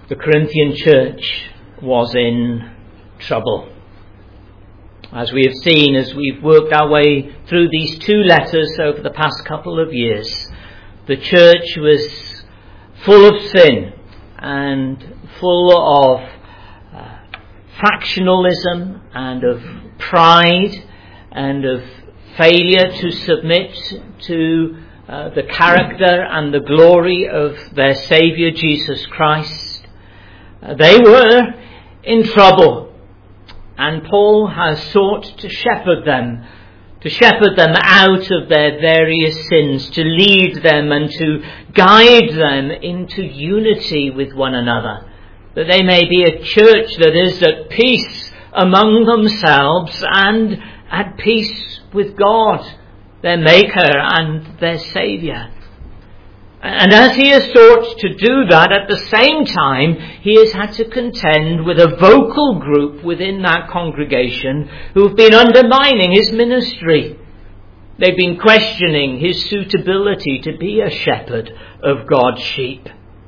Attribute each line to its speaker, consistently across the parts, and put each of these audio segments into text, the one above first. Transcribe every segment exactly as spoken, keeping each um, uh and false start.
Speaker 1: The Corinthian church was in trouble. As we have seen, as we've worked our way through these two letters over the past couple of years, the church was full of sin and full of uh, factionalism and of pride and of failure to submit to uh, the character and the glory of their Saviour Jesus Christ. Uh, they were in trouble, and Paul has sought to shepherd them, to shepherd them out of their various sins, to lead them and to guide them into unity with one another, that they may be a church that is at peace among themselves and at peace with God, their Maker and their Saviour. And as he has sought to do that, at the same time, he has had to contend with a vocal group within that congregation who have been undermining his ministry. They've been questioning his suitability to be a shepherd of God's sheep.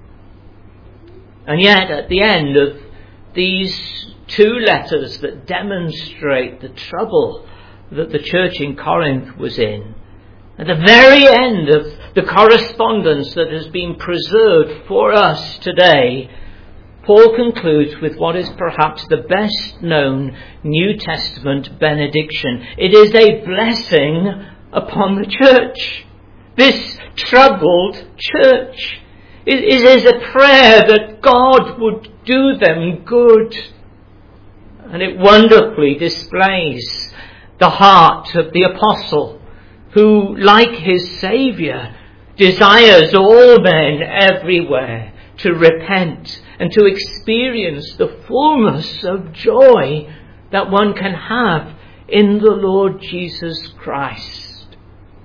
Speaker 1: And yet, at the end of these two letters that demonstrate the trouble that the church in Corinth was in, at the very end of the correspondence that has been preserved for us today, Paul concludes with what is perhaps the best known New Testament benediction. It is a blessing upon the church, this troubled church. It is a prayer that God would do them good. And it wonderfully displays the heart of the apostle, who, like his Saviour, desires all men everywhere to repent and to experience the fullness of joy that one can have in the Lord Jesus Christ.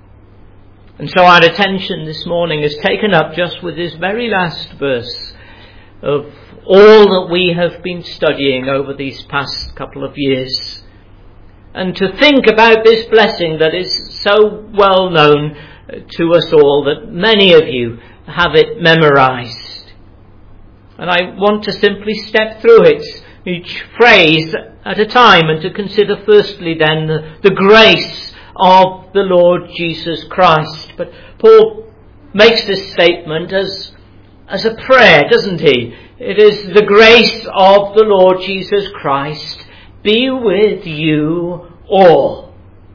Speaker 1: And so our attention this morning is taken up just with this very last verse of all that we have been studying over these past couple of years, and to think about this blessing that is so well known to us all that many of you have it memorized. And I want to simply step through it, each phrase at a time, and to consider firstly then the, the grace of the Lord Jesus Christ. But Paul makes this statement as, as a prayer, doesn't he? It is the grace of the Lord Jesus Christ be with you all.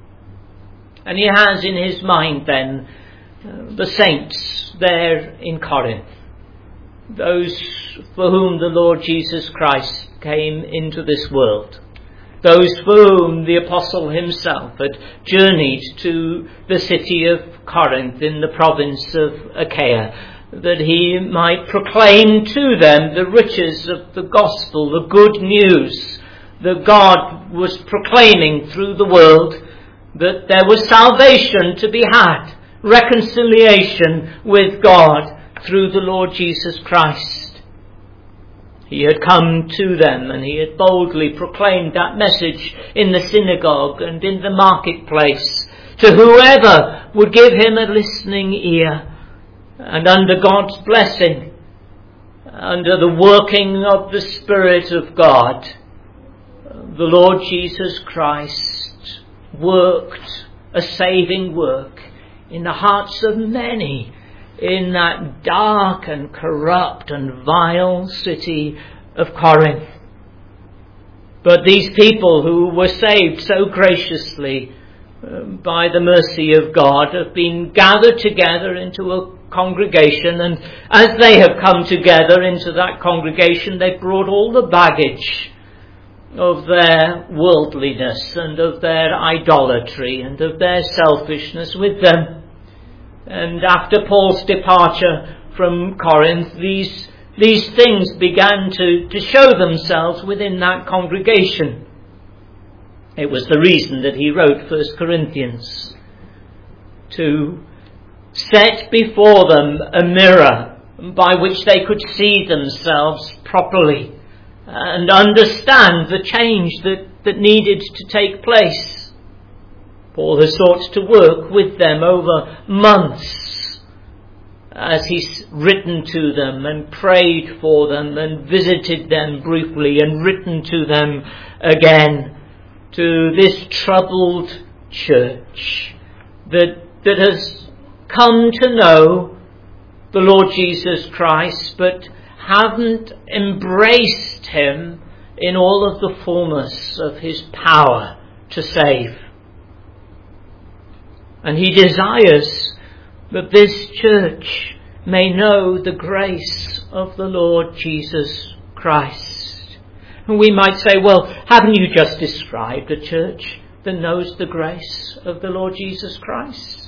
Speaker 1: And he has in his mind then uh, the saints there in Corinth, those for whom the Lord Jesus Christ came into this world, those for whom the apostle himself had journeyed to the city of Corinth in the province of Achaia, that he might proclaim to them the riches of the gospel, the good news that God was proclaiming through the world, that there was salvation to be had, reconciliation with God through the Lord Jesus Christ. He had come to them and he had boldly proclaimed that message in the synagogue and in the marketplace to whoever would give him a listening ear. And under God's blessing, under the working of the Spirit of God, the Lord Jesus Christ worked a saving work in the hearts of many in that dark and corrupt and vile city of Corinth. But these people who were saved so graciously uh, by the mercy of God have been gathered together into a congregation, and as they have come together into that congregation, they've brought all the baggage of their worldliness and of their idolatry and of their selfishness with them. And after Paul's departure from Corinth, these these things began to, to show themselves within that congregation. It was the reason that he wrote First Corinthians, to set before them a mirror by which they could see themselves properly and understand the change that, that needed to take place. Paul has sought to work with them over months as he's written to them and prayed for them and visited them briefly and written to them again, to this troubled church that, that has come to know the Lord Jesus Christ but haven't embraced him in all of the fullness of his power to save. And he desires that this church may know the grace of the Lord Jesus Christ. And we might say, well, haven't you just described a church that knows the grace of the Lord Jesus Christ?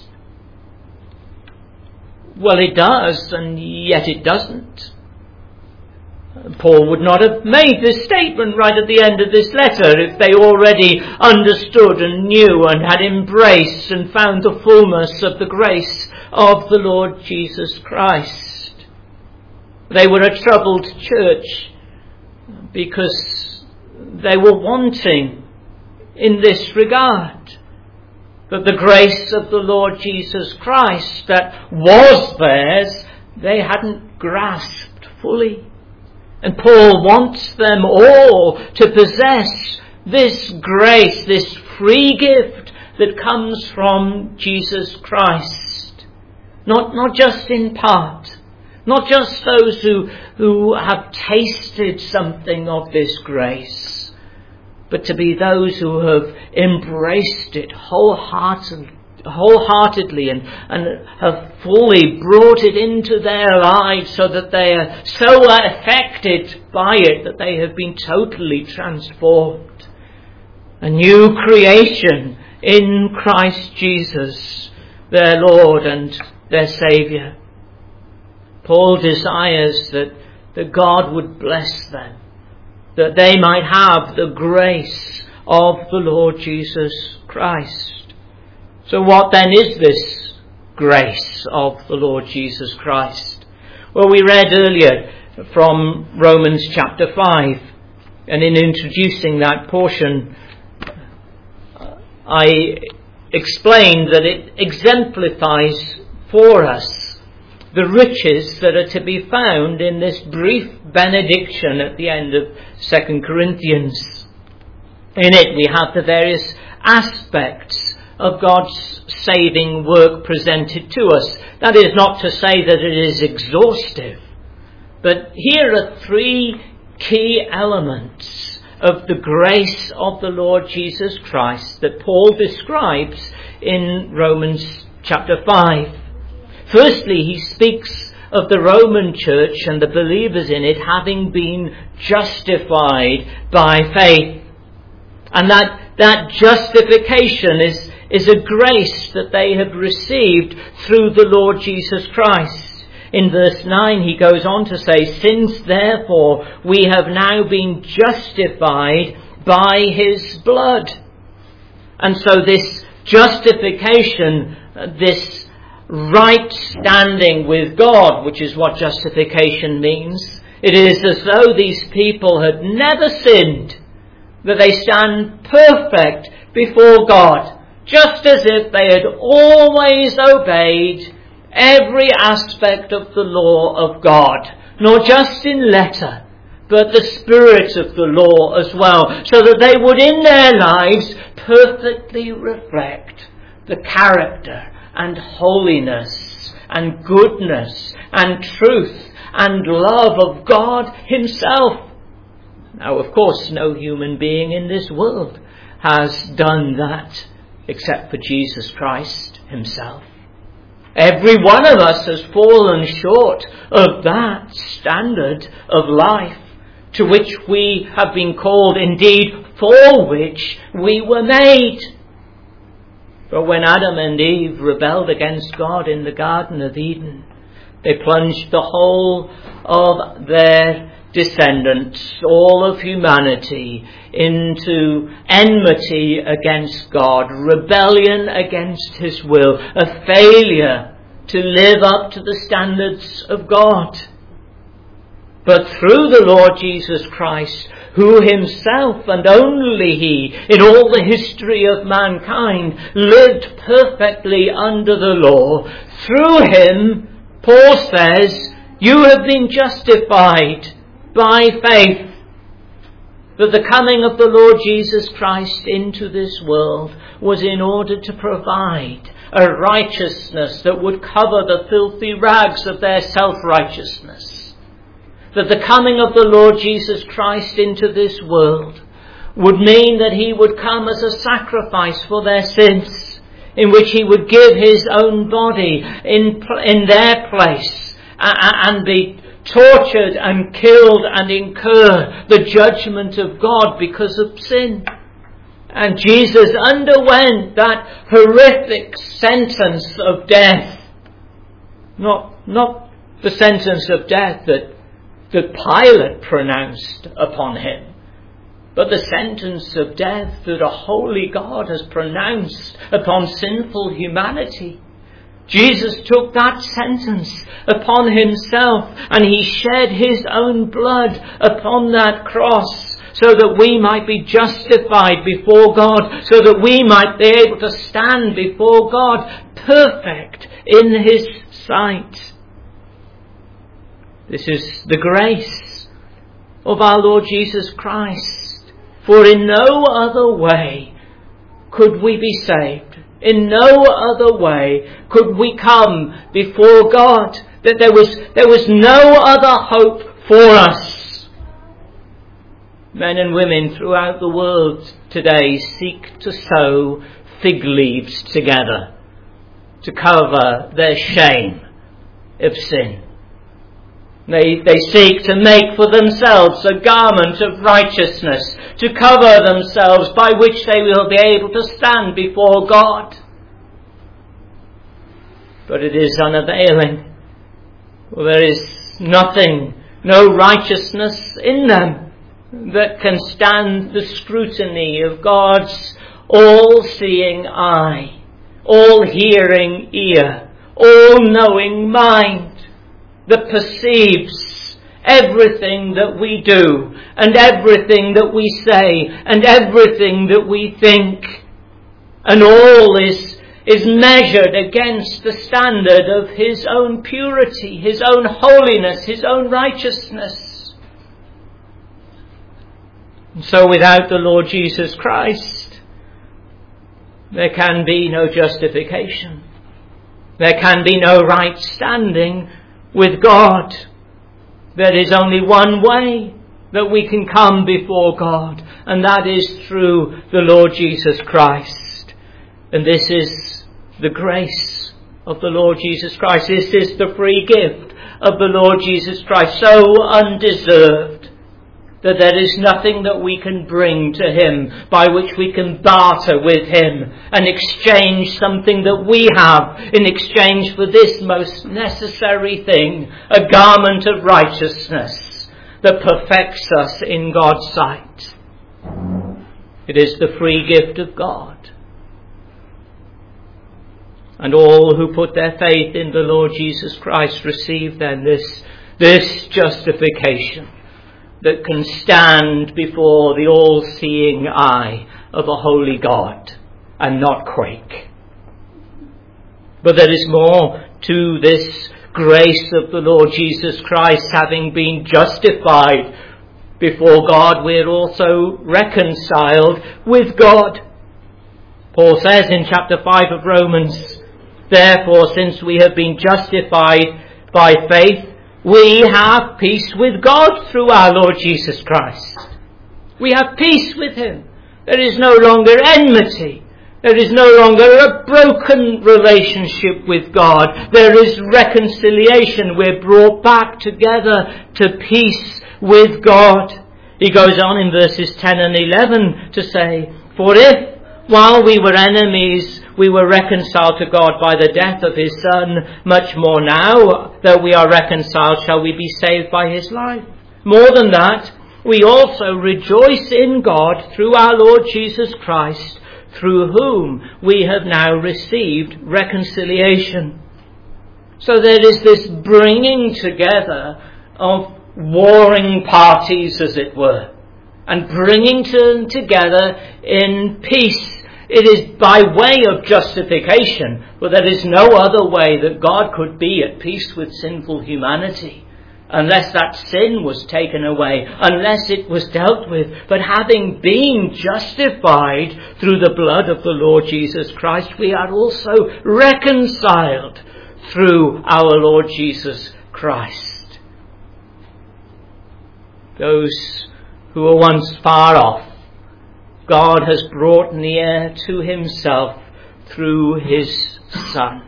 Speaker 1: Well, it does, and yet it doesn't. Paul would not have made this statement right at the end of this letter if they already understood and knew and had embraced and found the fullness of the grace of the Lord Jesus Christ. They were a troubled church because they were wanting in this regard, that the grace of the Lord Jesus Christ that was theirs, they hadn't grasped fully. And Paul wants them all to possess this grace, this free gift that comes from Jesus Christ. Not, not just in part, not just those who, who have tasted something of this grace, but to be those who have embraced it wholeheartedly. wholeheartedly and, and have fully brought it into their lives so that they are so affected by it that they have been totally transformed. A new creation in Christ Jesus, their Lord and their Saviour. Paul desires that, that God would bless them, that they might have the grace of the Lord Jesus Christ. So what then is this grace of the Lord Jesus Christ? Well, we read earlier from Romans chapter five, and in introducing that portion, I explained that it exemplifies for us the riches that are to be found in this brief benediction at the end of Second Corinthians. In it we have the various aspects of God's saving work presented to us. That is not to say that it is exhaustive, but here are three key elements of the grace of the Lord Jesus Christ that Paul describes in Romans chapter five. Firstly, he speaks of the Roman church and the believers in it having been justified by faith. And that, that justification is is a grace that they have received through the Lord Jesus Christ. In verse nine he goes on to say, since therefore we have now been justified by his blood. And so this justification, this right standing with God, which is what justification means, it is as though these people had never sinned, that they stand perfect before God, just as if they had always obeyed every aspect of the law of God, not just in letter, but the spirit of the law as well, so that they would in their lives perfectly reflect the character and holiness and goodness and truth and love of God himself. Now, of course, no human being in this world has done that except for Jesus Christ himself. Every one of us has fallen short of that standard of life to which we have been called, indeed for which we were made. But when Adam and Eve rebelled against God in the Garden of Eden, they plunged the whole of their descendants, all of humanity, into enmity against God, rebellion against his will, a failure to live up to the standards of God. But through the Lord Jesus Christ, who himself and only he, in all the history of mankind, lived perfectly under the law, through him, Paul says, you have been justified by faith. That the coming of the Lord Jesus Christ into this world was in order to provide a righteousness that would cover the filthy rags of their self-righteousness. That the coming of the Lord Jesus Christ into this world would mean that he would come as a sacrifice for their sins, in which he would give his own body in, in their place and be tortured and killed and incur the judgment of God because of sin. And Jesus underwent that horrific sentence of death. Not, not the sentence of death that, that Pilate pronounced upon him, but the sentence of death that a holy God has pronounced upon sinful humanity. Jesus took that sentence upon himself, and he shed his own blood upon that cross so that we might be justified before God, so that we might be able to stand before God perfect in his sight. This is the grace of our Lord Jesus Christ, for in no other way could we be saved. In no other way could we come before God. That there was, there was no other hope for us. Men and women throughout the world today seek to sew fig leaves together to cover their shame of sin. They, they seek to make for themselves a garment of righteousness to cover themselves, by which they will be able to stand before God. But it is unavailing. For there is nothing, no righteousness in them that can stand the scrutiny of God's all-seeing eye, all-hearing ear, all-knowing mind, that perceives everything that we do and everything that we say and everything that we think. And all is, is measured against the standard of his own purity, his own holiness, his own righteousness. And so without the Lord Jesus Christ, there can be no justification. There can be no right standing with God. There is only one way that we can come before God, and that is through the Lord Jesus Christ. And this is the grace of the Lord Jesus Christ. This is the free gift of the Lord Jesus Christ, so undeserved that there is nothing that we can bring to him by which we can barter with him and exchange something that we have in exchange for this most necessary thing, a garment of righteousness that perfects us in God's sight. It is the free gift of God. And all who put their faith in the Lord Jesus Christ receive then this, this justification that can stand before the all-seeing eye of a holy God and not quake. But there is more to this grace of the Lord Jesus Christ. Having been justified before God, we're also reconciled with God. Paul says in chapter five of Romans, therefore, since we have been justified by faith, we have peace with God through our Lord Jesus Christ. We have peace with him. There is no longer enmity. There is no longer a broken relationship with God. There is reconciliation. We're brought back together to peace with God. He goes on in verses ten and eleven to say, for if, while we were enemies, we were reconciled to God by the death of his Son, much more now that we are reconciled shall we be saved by his life. More than that, we also rejoice in God through our Lord Jesus Christ, through whom we have now received reconciliation. So there is this bringing together of warring parties, as it were, and bringing them together in peace, It is by way of justification, but there is no other way that God could be at peace with sinful humanity unless that sin was taken away, unless it was dealt with. But having been justified through the blood of the Lord Jesus Christ, we are also reconciled through our Lord Jesus Christ. Those who were once far off, God has brought near to himself through his Son.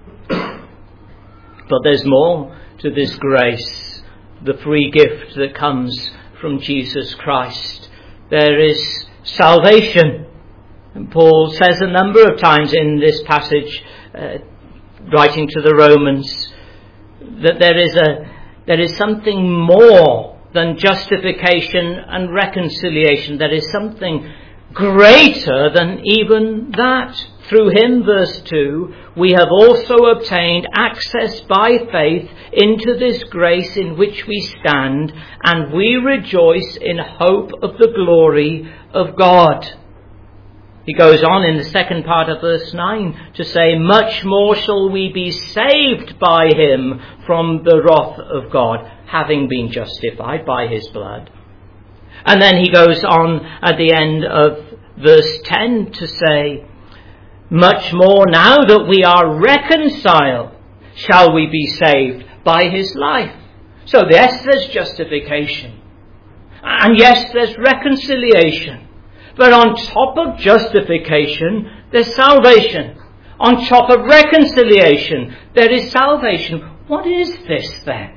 Speaker 1: But there's more to this grace, the free gift that comes from Jesus Christ. There is salvation. And Paul says a number of times in this passage, uh, writing to the Romans, that there is a there is something more than justification and reconciliation. There is something greater than even that. Through him, verse two, we have also obtained access by faith into this grace in which we stand, and we rejoice in hope of the glory of God. He goes on in the second part of verse nine to say, much more shall we be saved by him from the wrath of God, having been justified by his blood. And then he goes on at the end of verse ten to say, much more now that we are reconciled, shall we be saved by his life. So yes, there's justification. And yes, there's reconciliation. But on top of justification, there's salvation. On top of reconciliation, there is salvation. What is this then?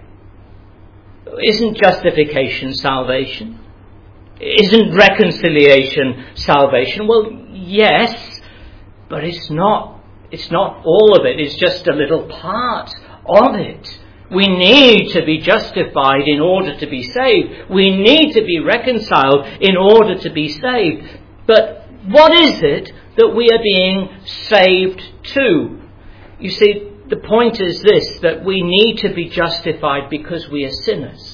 Speaker 1: Isn't justification salvation? Isn't reconciliation salvation? Well, yes, but it's not, it's not all of it. It's just a little part of it. We need to be justified in order to be saved. We need to be reconciled in order to be saved. But what is it that we are being saved to? You see, the point is this, that we need to be justified because we are sinners.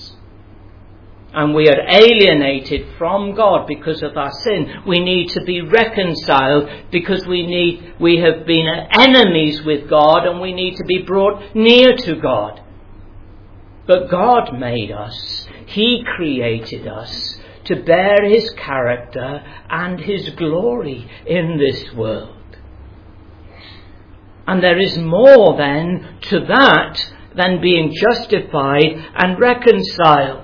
Speaker 1: And we are alienated from God because of our sin. We need to be reconciled because we need, we have been enemies with God, and we need to be brought near to God. But God made us. He created us to bear his character and his glory in this world. And there is more then to that than being justified and reconciled.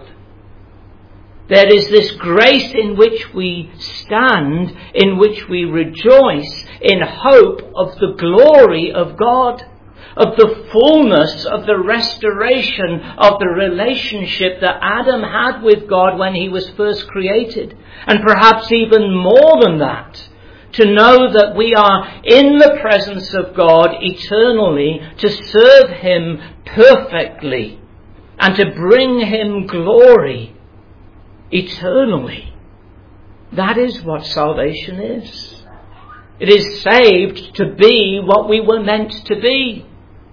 Speaker 1: There is this grace in which we stand, in which we rejoice in hope of the glory of God, of the fullness of the restoration of the relationship that Adam had with God when he was first created. And perhaps even more than that, to know that we are in the presence of God eternally to serve him perfectly and to bring him glory eternally. That is what salvation is. It is saved to be what we were meant to be.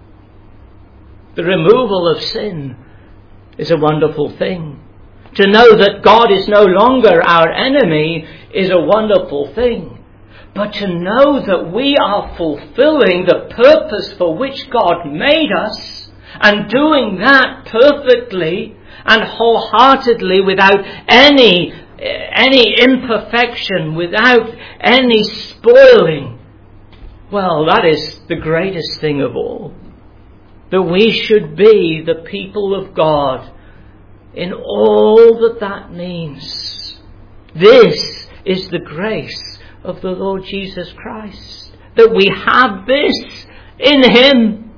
Speaker 1: The removal of sin is a wonderful thing. To know that God is no longer our enemy is a wonderful thing. But to know that we are fulfilling the purpose for which God made us, and doing that perfectly and wholeheartedly, without any any imperfection, without any spoiling, well, that is the greatest thing of all. That we should be the people of God in all that that means. This is the grace of the Lord Jesus Christ, that we have this in him.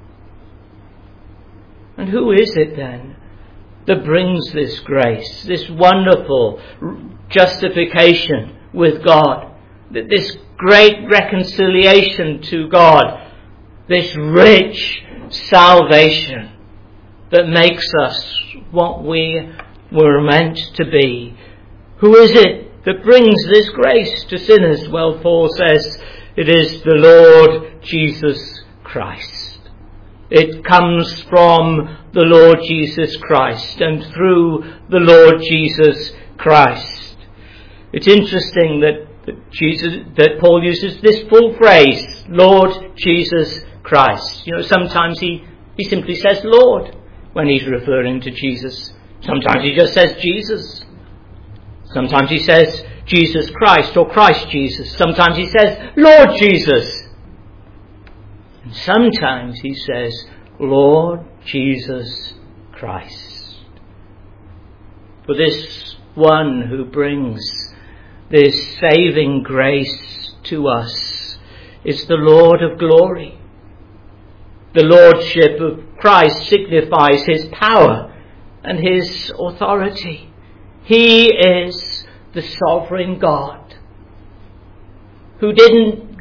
Speaker 1: And who is it then that brings this grace, this wonderful justification with God, this great reconciliation to God, this rich salvation that makes us what we were meant to be? Who is it that brings this grace to sinners? Well, Paul says it is the Lord Jesus Christ. It comes from the Lord Jesus Christ and through the Lord Jesus Christ. It's interesting that that Jesus, that Paul uses this full phrase, Lord Jesus Christ. You know, sometimes he, he simply says Lord when he's referring to Jesus. Sometimes he just says Jesus. Sometimes he says Jesus Christ or Christ Jesus. Sometimes he says Lord Jesus. And sometimes he says Lord Jesus Christ. For this one who brings this saving grace to us is the Lord of glory. The lordship of Christ signifies his power and his authority. He is the sovereign God who didn't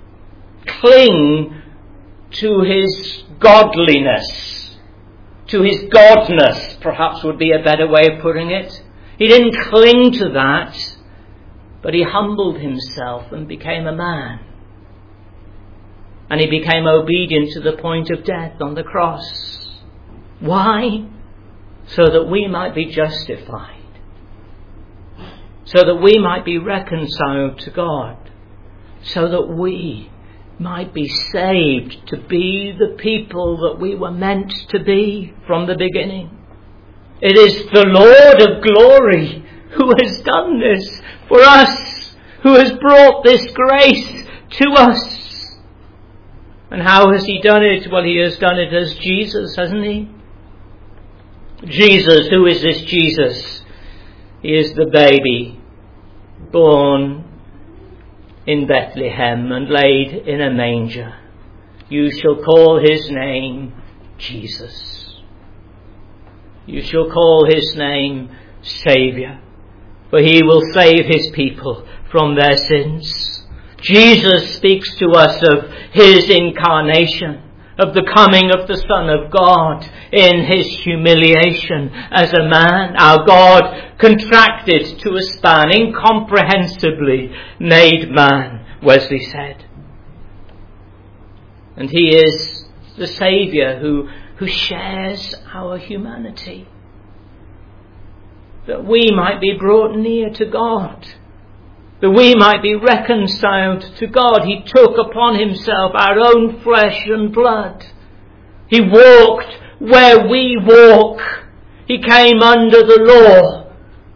Speaker 1: cling to his godliness, to his godness, perhaps would be a better way of putting it. He didn't cling to that, but he humbled himself and became a man. And he became obedient to the point of death on the cross. Why? So that we might be justified. So that we might be reconciled to God. So that we might be saved to be the people that we were meant to be from the beginning. It is the Lord of glory who has done this for us, who has brought this grace to us. And how has he done it? Well, he has done it as Jesus, hasn't he? Jesus, who is this Jesus? He is the baby born in Bethlehem and laid in a manger. You shall call his name Jesus. You shall call his name Saviour, for he will save his people from their sins. Jesus speaks to us of his incarnation, of the coming of the Son of God in his humiliation as a man. Our God contracted to a span, incomprehensibly made man, Wesley said. And he is the Saviour who, who shares our humanity, that we might be brought near to God, that we might be reconciled to God. He took upon himself our own flesh and blood. He walked where we walk. He came under the law,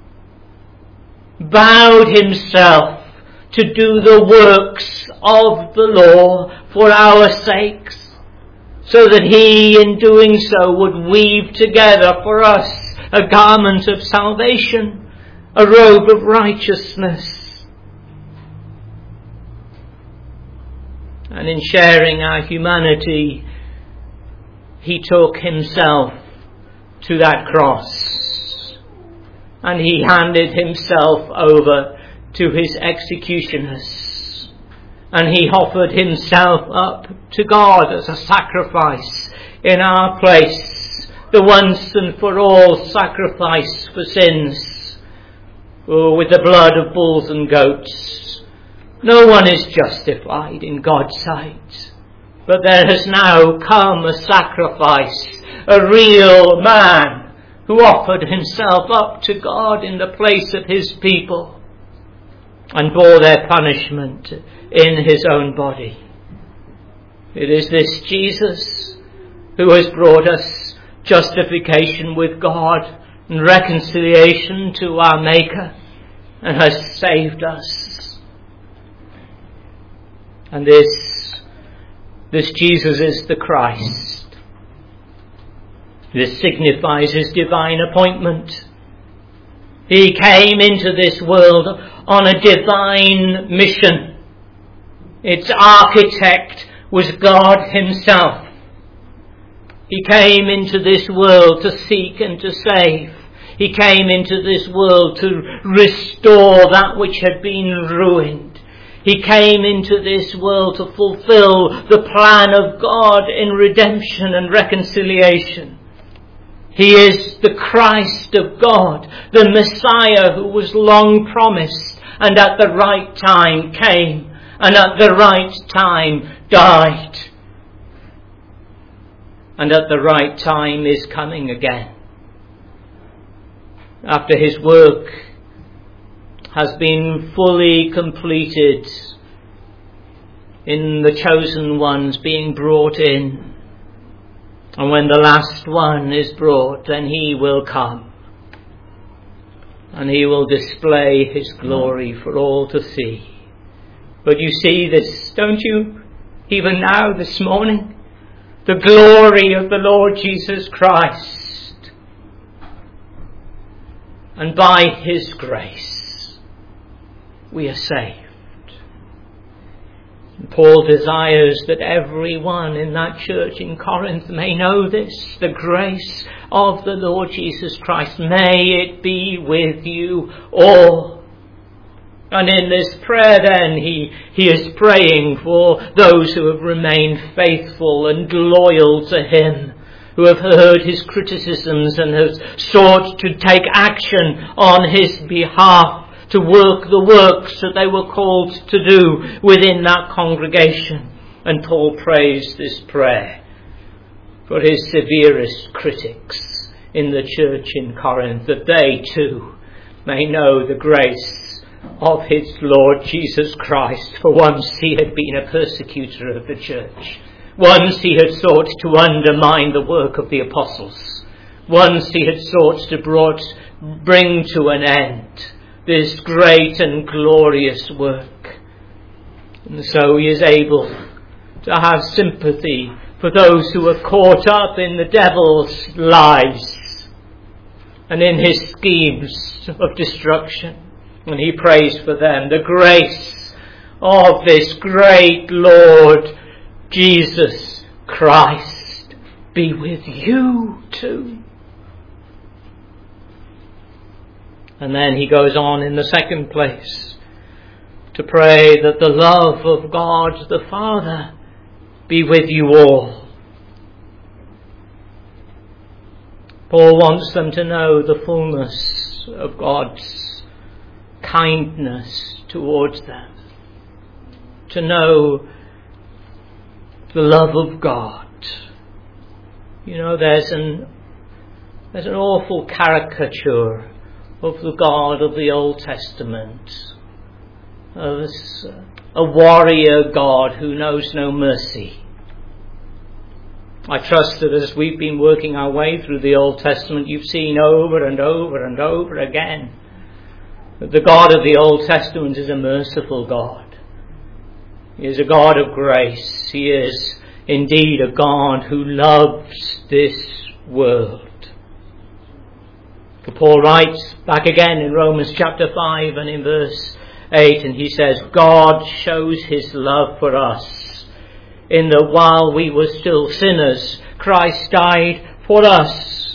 Speaker 1: bowed himself to do the works of the law for our sakes, so that he, in doing so, would weave together for us a garment of salvation, a robe of righteousness. And in sharing our humanity, he took himself to that cross. And he handed himself over to his executioners. And he offered himself up to God as a sacrifice in our place. The once and for all sacrifice for sins. Oh, with the blood of bulls and goats. No one is justified in God's sight. But there has now come a sacrifice, a real man who offered himself up to God in the place of his people and bore their punishment in his own body. It is this Jesus who has brought us justification with God and reconciliation to our Maker and has saved us. And this, this Jesus is the Christ. This signifies his divine appointment. He came into this world on a divine mission. Its architect was God himself. He came into this world to seek and to save. He came into this world to restore that which had been ruined. He came into this world to fulfill the plan of God in redemption and reconciliation. He is the Christ of God, the Messiah who was long promised and at the right time came and at the right time died. And at the right time is coming again. After his work has been fully completed in the chosen ones being brought in. And when the last one is brought, then he will come. And he will display his glory for all to see. But you see this, don't you? Even now, this morning, the glory of the Lord Jesus Christ. And by his grace, we are saved. Paul desires that everyone in that church in Corinth may know this, the grace of the Lord Jesus Christ. May it be with you all. And in this prayer then, he, he is praying for those who have remained faithful and loyal to him, who have heard his criticisms and have sought to take action on his behalf, to work the works that they were called to do within that congregation. And Paul prays this prayer for his severest critics in the church in Corinth, that they too may know the grace of his Lord Jesus Christ. For once he had been a persecutor of the church. Once he had sought to undermine the work of the apostles. Once he had sought to brought, bring to an end this great and glorious work. And so he is able to have sympathy for those who are caught up in the devil's lies and in his schemes of destruction. And he prays for them. The grace of this great Lord Jesus Christ be with you too. And then he goes on in the second place to pray that the love of God the Father be with you all. Paul wants them to know the fullness of God's kindness towards them. To know the love of God. You know, there's an, there's an awful caricature of the God of the Old Testament, of a warrior God who knows no mercy. I trust that as we've been working our way through the Old Testament, you've seen over and over and over again that the God of the Old Testament is a merciful God. He is a God of grace. He is indeed a God who loves this world. For Paul writes back again in Romans chapter five and in verse eight, and he says, God shows his love for us in that while we were still sinners, Christ died for us.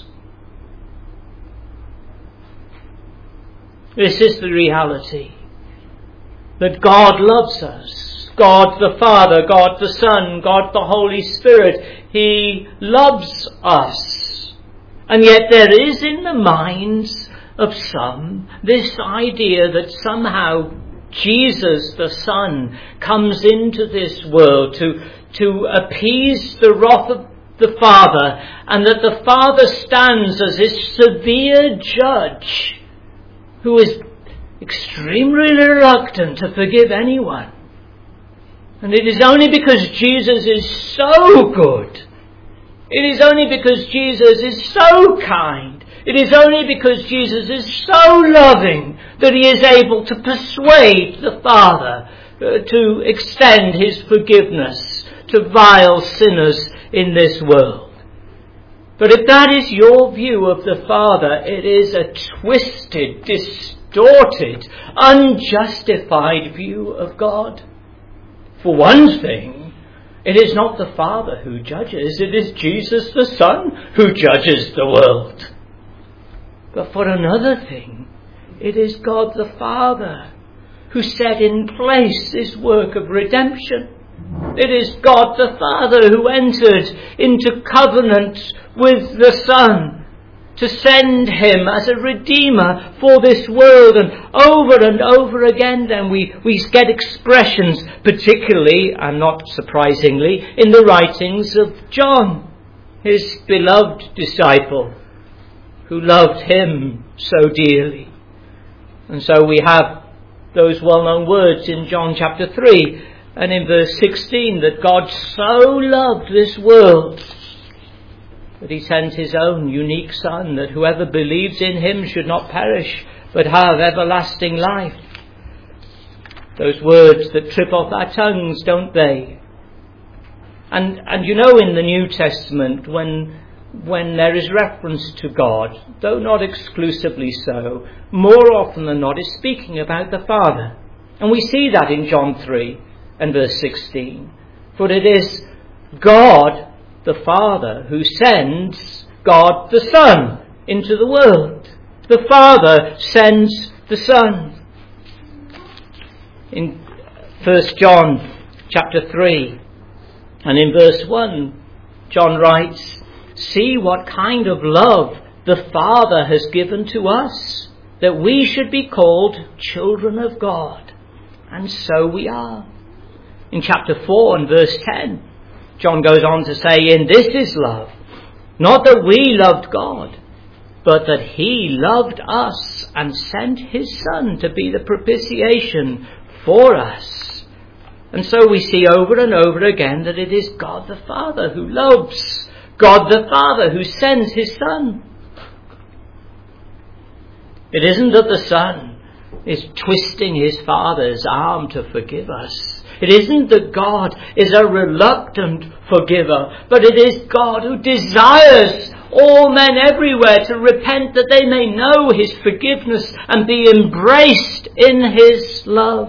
Speaker 1: This is the reality, that God loves us. God the Father, God the Son, God the Holy Spirit. He loves us. And yet there is in the minds of some this idea that somehow Jesus the Son comes into this world to, to appease the wrath of the Father, and that the Father stands as this severe judge who is extremely reluctant to forgive anyone. And it is only because Jesus is so good, it is only because Jesus is so kind, it is only because Jesus is so loving that he is able to persuade the Father uh, to extend his forgiveness to vile sinners in this world. But if that is your view of the Father, it is a twisted, distorted, unjustified view of God. For one thing, it is not the Father who judges, it is Jesus the Son who judges the world. But for another thing, it is God the Father who set in place this work of redemption. It is God the Father who entered into covenant with the Son to send him as a redeemer for this world. And over and over again then we, we get expressions, particularly and not surprisingly, in the writings of John, his beloved disciple, who loved him so dearly. And so we have those well-known words in John chapter three and in verse sixteen, that God so loved this world that he sent his own unique Son, that whoever believes in him should not perish but have everlasting life. Those words that trip off our tongues, don't they? And and you know, in the New Testament, when when there is reference to God, though not exclusively so, more often than not is speaking about the Father. And we see that in John three and verse sixteen. For it is God the Father who sends God the Son into the world. The Father sends the Son. In First John chapter three and in verse one, John writes, "See what kind of love the Father has given to us, that we should be called children of God. And so we are." In chapter four and verse ten, John goes on to say, "In this is love, not that we loved God, but that he loved us and sent his Son to be the propitiation for us." And so we see over and over again that it is God the Father who loves, God the Father who sends his Son. It isn't that the Son is twisting his Father's arm to forgive us. It isn't that God is a reluctant forgiver, but it is God who desires all men everywhere to repent, that they may know his forgiveness and be embraced in his love.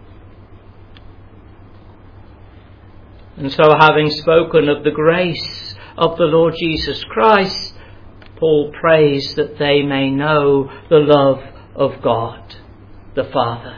Speaker 1: And so, having spoken of the grace of the Lord Jesus Christ, Paul prays that they may know the love of God the Father.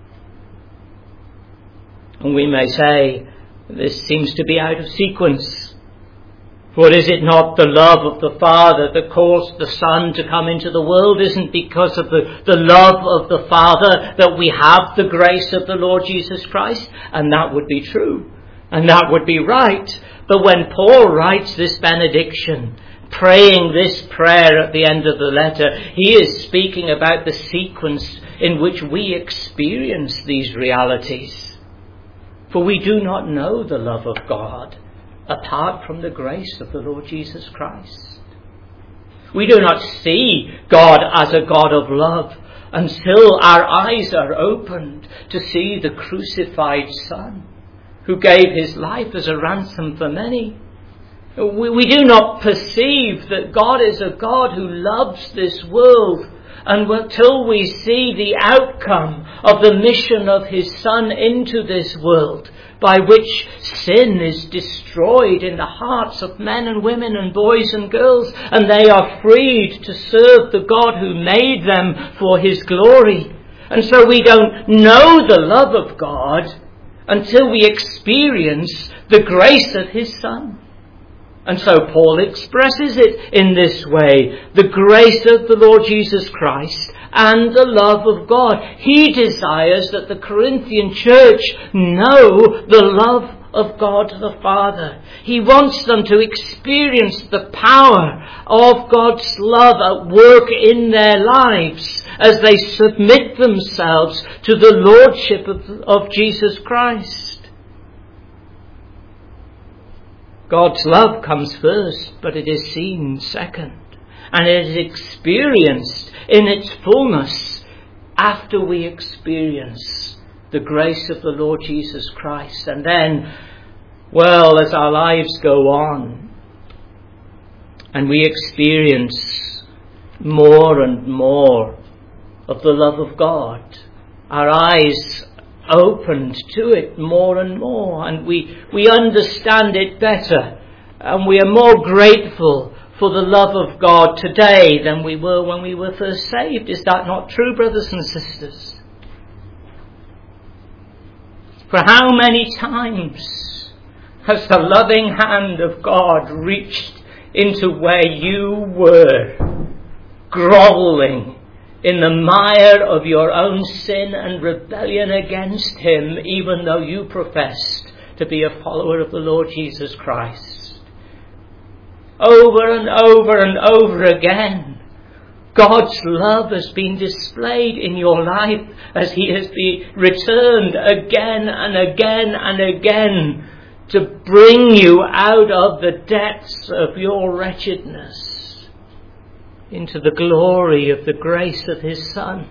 Speaker 1: And we may say, this seems to be out of sequence. For is it not the love of the Father that caused the Son to come into the world? Isn't because of the, the love of the Father that we have the grace of the Lord Jesus Christ? And that would be true. And that would be right. But when Paul writes this benediction, praying this prayer at the end of the letter, he is speaking about the sequence in which we experience these realities. For we do not know the love of God apart from the grace of the Lord Jesus Christ. We do not see God as a God of love until our eyes are opened to see the crucified Son who gave his life as a ransom for many. We, we do not perceive that God is a God who loves this world until we see the outcome of the mission of his Son into this world, by which sin is destroyed in the hearts of men and women and boys and girls, and they are freed to serve the God who made them for his glory. And so we don't know the love of God until we experience the grace of his Son. And so Paul expresses it in this way: the grace of the Lord Jesus Christ and the love of God. He desires that the Corinthian church know the love of God the Father. He wants them to experience the power of God's love at work in their lives as they submit themselves to the Lordship of, of Jesus Christ. God's love comes first, but it is seen second. And it is experienced in its fullness after we experience the grace of the Lord Jesus Christ. And then, well, as our lives go on and we experience more and more of the love of God, our eyes opened to it more and more, and we, we understand it better, and we are more grateful for the love of God today than we were when we were first saved. Is that not true, brothers and sisters? For how many times has the loving hand of God reached into where you were, grovelling in the mire of your own sin and rebellion against him, even though you professed to be a follower of the Lord Jesus Christ? Over and over and over again, God's love has been displayed in your life as he has been returned again and again and again to bring you out of the depths of your wretchedness into the glory of the grace of his Son.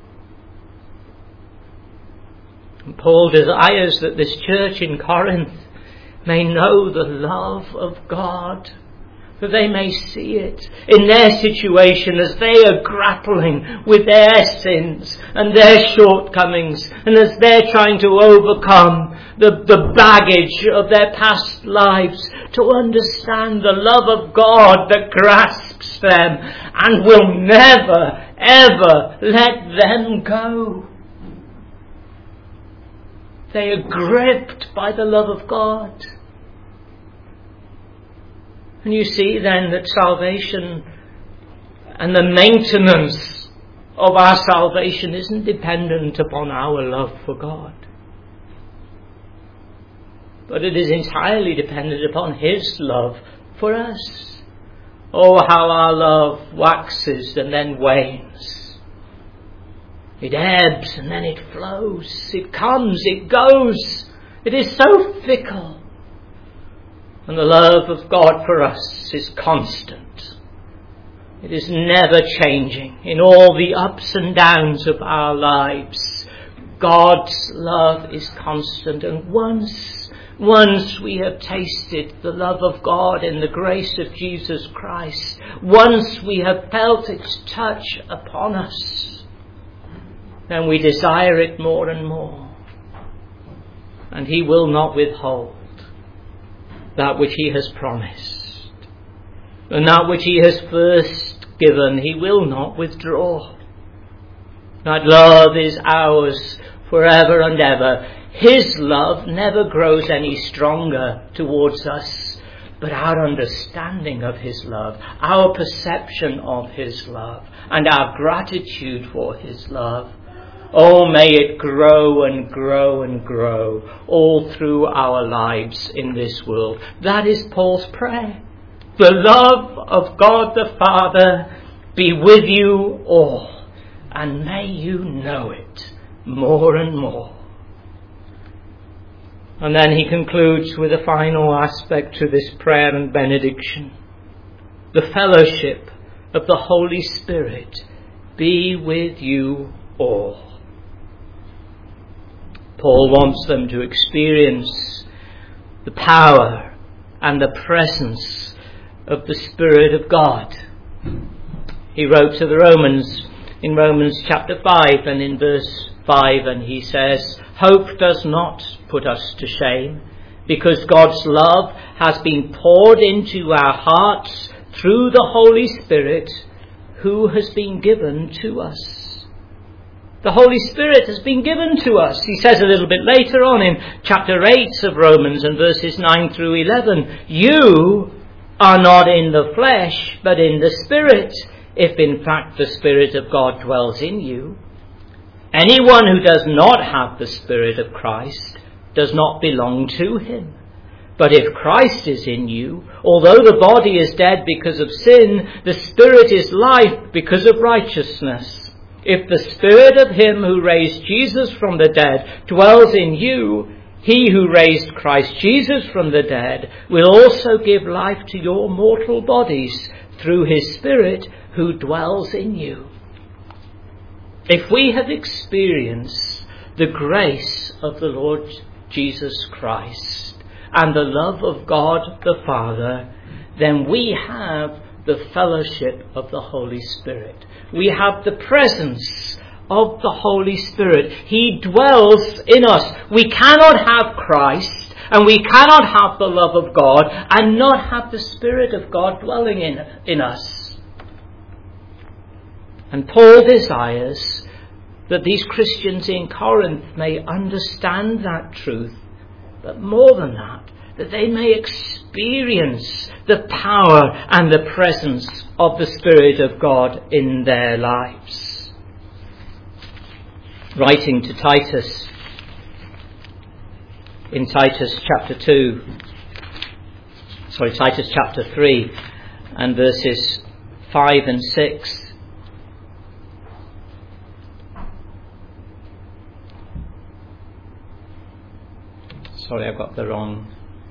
Speaker 1: And Paul desires that this church in Corinth may know the love of God, that they may see it in their situation as they are grappling with their sins and their shortcomings, and as they're trying to overcome the, the baggage of their past lives, to understand the love of God that grasps them and will never, ever let them go. They are gripped by the love of God. And you see then that salvation and the maintenance of our salvation isn't dependent upon our love for God, but it is entirely dependent upon his love for us. Oh, how our love waxes and then wanes. It ebbs and then it flows. It comes, it goes. It is so fickle. And the love of God for us is constant. It is never changing in all the ups and downs of our lives. God's love is constant. And once, once we have tasted the love of God in the grace of Jesus Christ, once we have felt its touch upon us, then we desire it more and more. And he will not withhold that which he has promised. And that which he has first given, he will not withdraw. That love is ours forever and ever. His love never grows any stronger towards us, but our understanding of his love, our perception of his love, and our gratitude for his love, oh, may it grow and grow and grow all through our lives in this world. That is Paul's prayer. The love of God the Father be with you all, and may you know it more and more. And then he concludes with a final aspect to this prayer and benediction. The fellowship of the Holy Spirit be with you all. Paul wants them to experience the power and the presence of the Spirit of God. He wrote to the Romans in Romans chapter five and in verse five, and he says, "Hope does not put us to shame, because God's love has been poured into our hearts through the Holy Spirit who has been given to us." The Holy Spirit has been given to us. He says a little bit later on in chapter eight of Romans and verses nine through eleven, "You are not in the flesh, but in the Spirit, if in fact the Spirit of God dwells in you. Anyone who does not have the Spirit of Christ does not belong to him. But if Christ is in you, although the body is dead because of sin, the Spirit is life because of righteousness. If the Spirit of him who raised Jesus from the dead dwells in you, he who raised Christ Jesus from the dead will also give life to your mortal bodies through his Spirit who dwells in you." If we have experienced the grace of the Lord Jesus Christ and the love of God the Father, then we have the fellowship of the Holy Spirit. We have the presence of the Holy Spirit. He dwells in us. We cannot have Christ and we cannot have the love of God and not have the Spirit of God dwelling in, in us. And Paul desires that these Christians in Corinth may understand that truth, but more than that, that they may experience the power and the presence of the Spirit of God in their lives. Writing to Titus, in Titus chapter two, sorry, Titus chapter three, and verses five and six, Sorry, I've got the wrong.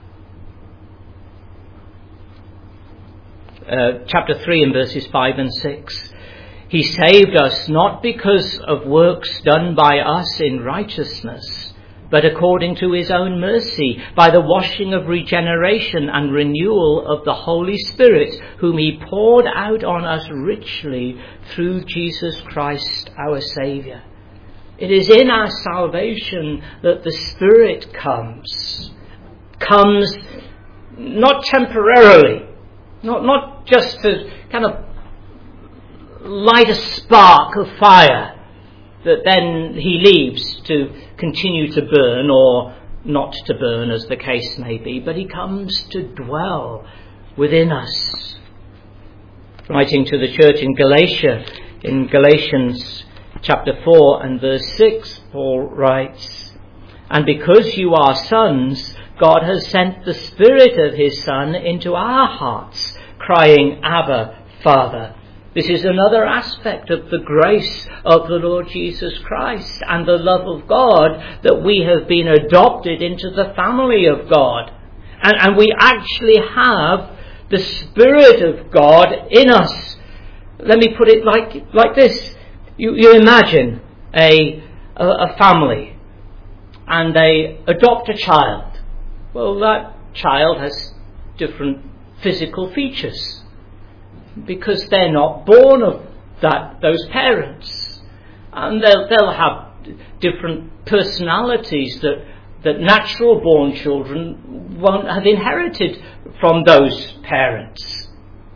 Speaker 1: Uh, chapter three and verses five and six. He saved us not because of works done by us in righteousness, but according to his own mercy, by the washing of regeneration and renewal of the Holy Spirit, whom he poured out on us richly through Jesus Christ our Saviour. It is in our salvation that the Spirit comes. Comes not temporarily, not, not just to kind of light a spark of fire that then he leaves to continue to burn or not to burn, as the case may be, but he comes to dwell within us. Writing to the church in Galatia, in Galatians chapter four and verse six, Paul writes, "And because you are sons, God has sent the Spirit of his Son into our hearts, crying, Abba, Father." This is another aspect of the grace of the Lord Jesus Christ and the love of God, that we have been adopted into the family of God. And, and we actually have the Spirit of God in us. Let me put it like, like this. You, you imagine a, a, a family and they adopt a child. Well, that child has different physical features, because they're not born of that those parents, and they'll they'll have different personalities that that natural born children won't have inherited from those parents.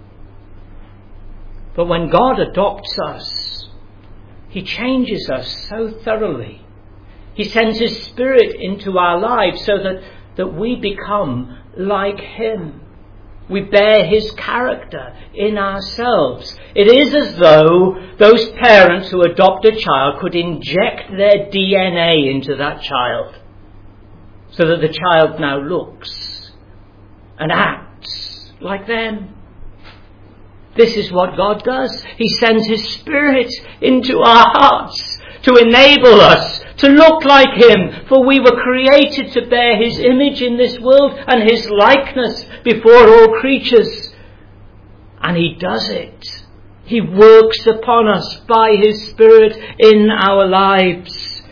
Speaker 1: But when God adopts us, he changes us so thoroughly. He sends his Spirit into our lives so that that we become like him. We bear his character in ourselves. It is as though those parents who adopt a child could inject their D N A into that child, so that the child now looks and acts like them. This is what God does. He sends his Spirit into our hearts to enable us to look like him, for we were created to bear his image in this world and his likeness before all creatures. And he does it. He works upon us by his Spirit in our lives.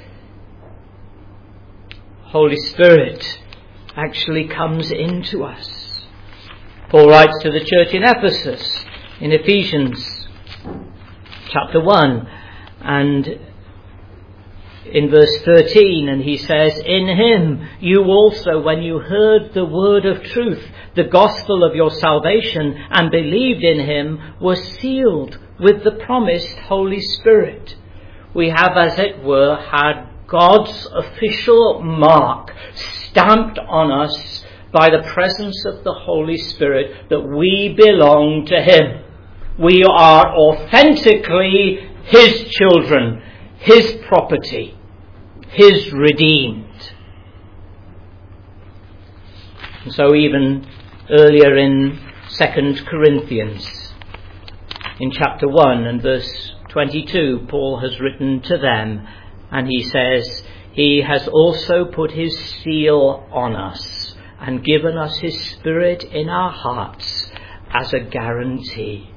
Speaker 1: Holy Spirit actually comes into us. Paul writes to the church in Ephesus in Ephesians chapter one and in verse thirteen, and he says, "In him you also, when you heard the word of truth, the gospel of your salvation, and believed in him, were sealed with the promised Holy Spirit." We have, as it were, had God's official mark stamped on us by the presence of the Holy Spirit, that we belong to him. We are authentically his children, his property, his redeemed. And so even earlier in Second Corinthians, in chapter one and verse twenty-two, Paul has written to them, and he says, "He has also put his seal on us and given us his Spirit in our hearts as a guarantee."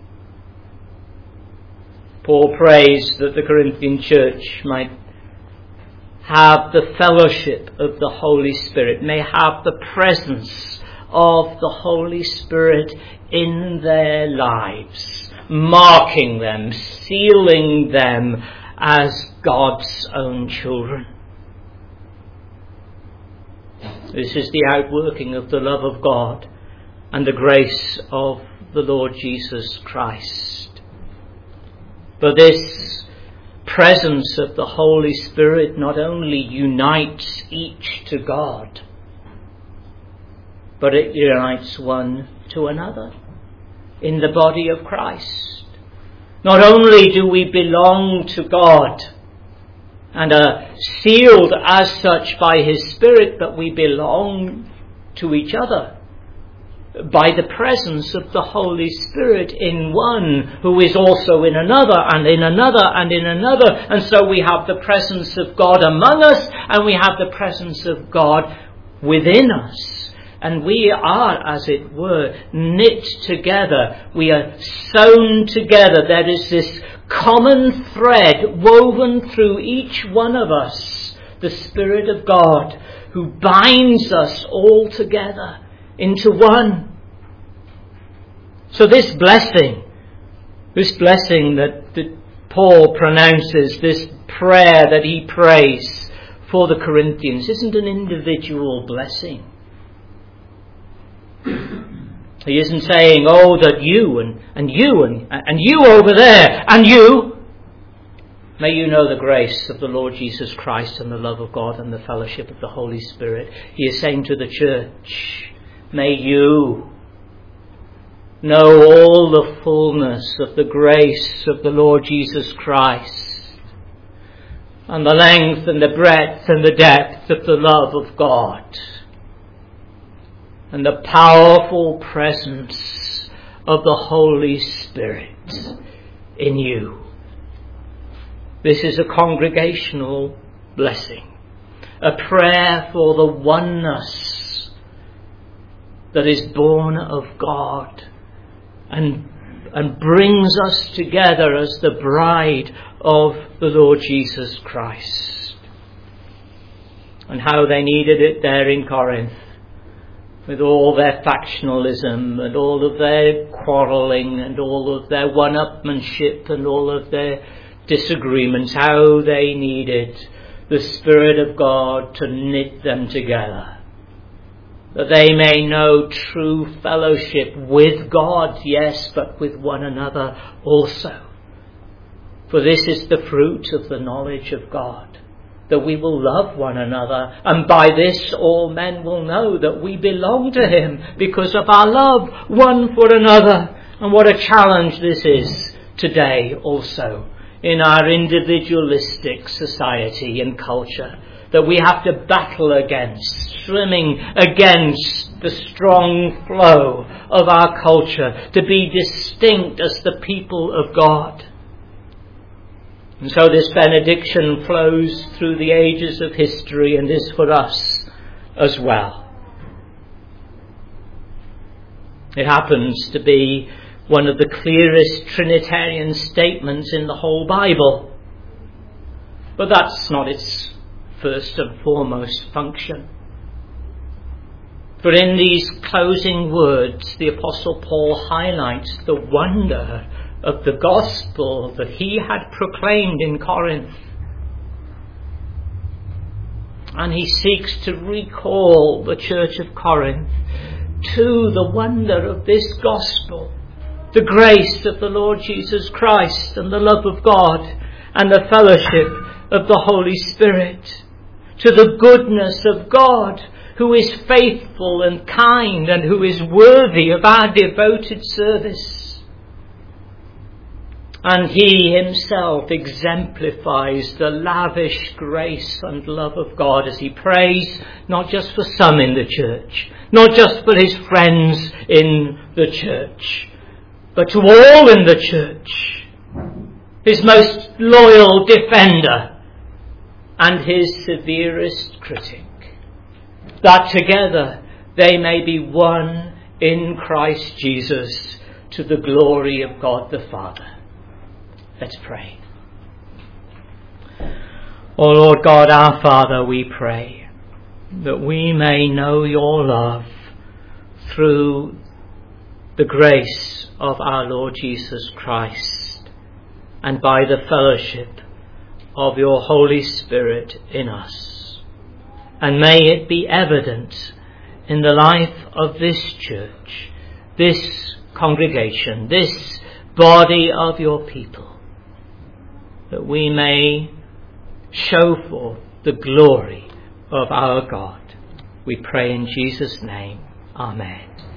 Speaker 1: Paul prays that the Corinthian church might have the fellowship of the Holy Spirit, may have the presence of the Holy Spirit in their lives, marking them, sealing them as God's own children. This is the outworking of the love of God and the grace of the Lord Jesus Christ. But this presence of the Holy Spirit not only unites each to God, but it unites one to another in the body of Christ. Not only do we belong to God and are sealed as such by his Spirit, but we belong to each other by the presence of the Holy Spirit in one who is also in another and in another and in another. And so we have the presence of God among us, and we have the presence of God within us. And we are, as it were, knit together. We are sewn together. There is this common thread woven through each one of us, the Spirit of God, who binds us all together into one. So this blessing, this blessing that, that Paul pronounces, this prayer that he prays for the Corinthians, isn't an individual blessing. He isn't saying, oh, that you and, and you and, and you over there and you, may you know the grace of the Lord Jesus Christ and the love of God and the fellowship of the Holy Spirit. He is saying to the church, may you know all the fullness of the grace of the Lord Jesus Christ and the length and the breadth and the depth of the love of God and the powerful presence of the Holy Spirit in you. This is a congregational blessing, a prayer for the oneness that is born of God and, and brings us together as the bride of the Lord Jesus Christ. And how they needed it there in Corinth, with all their factionalism and all of their quarrelling and all of their one-upmanship and all of their disagreements, how they needed the Spirit of God to knit them together, that they may know true fellowship with God, yes, but with one another also. For this is the fruit of the knowledge of God, that we will love one another, and by this all men will know that we belong to Him, because of our love one for another. And what a challenge this is today also in our individualistic society and culture, that we have to battle against, swimming against the strong flow of our culture, to be distinct as the people of God. And so this benediction flows through the ages of history and is for us as well. It happens to be one of the clearest Trinitarian statements in the whole Bible. But that's not its first and foremost function. For in these closing words, the Apostle Paul highlights the wonder of the gospel that he had proclaimed in Corinth. And he seeks to recall the church of Corinth to the wonder of this gospel, the grace of the Lord Jesus Christ and the love of God and the fellowship of the Holy Spirit, to the goodness of God, who is faithful and kind and who is worthy of our devoted service. And he himself exemplifies the lavish grace and love of God as he prays not just for some in the church, not just for his friends in the church, but to all in the church, his most loyal defender and his severest critic, that together they may be one in Christ Jesus to the glory of God the Father. Let's pray. O Lord God, our Father, we pray that we may know your love through the grace of our Lord Jesus Christ and by the fellowship of your Holy Spirit in us. And may it be evident in the life of this church, this congregation, this body of your people, that we may show forth the glory of our God. We pray in Jesus' name. Amen.